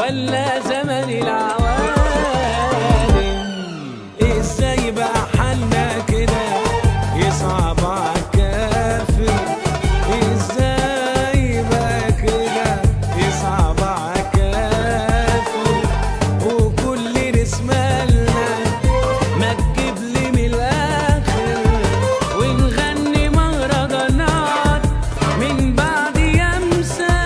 ولا زمن العوالم. ازاي بقى حالنا كده يصعب عالكافر؟ ازاي بقى كده يصعب عالكافر؟ وكل رسمالنا ما تجيب لي من الاخر، ونغني مهرجانات من بعد يمسى،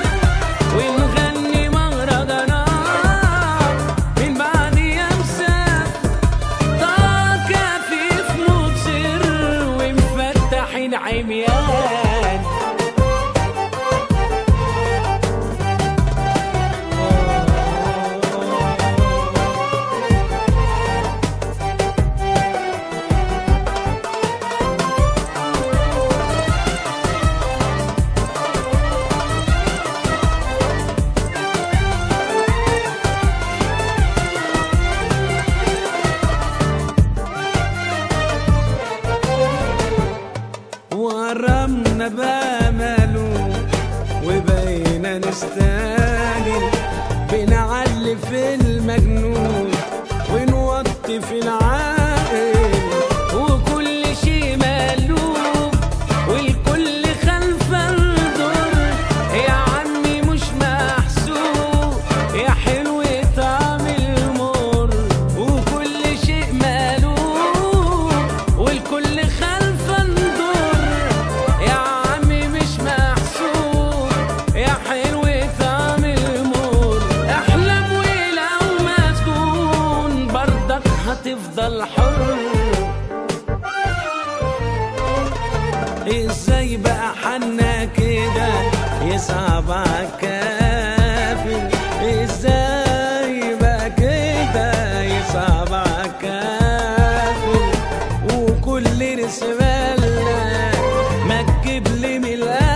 ونغني مهرجانات من بعد يمسى. طاقة في مصر ومفتحين عميان. وقربنا بأمله وبقينا نستعجل، بنعلي في المجنون ونوطي في العاقل، وكل شيء مقلوب والكل خلف الدور. يا عمي مش محسوب يا حلو طعم المر، وكل شيء مقلوب والكل خلف الدور. يا عمي مش محسوب يا حلو طعم المر. احلم ولو مسجون برضك هتفضل حر. ازاي بقى حالنا كده يصعب عالكافر؟ ازاي بقى كده يصعب عالكافر؟ وكل رسمالنا ما تجيب لي من الآخر،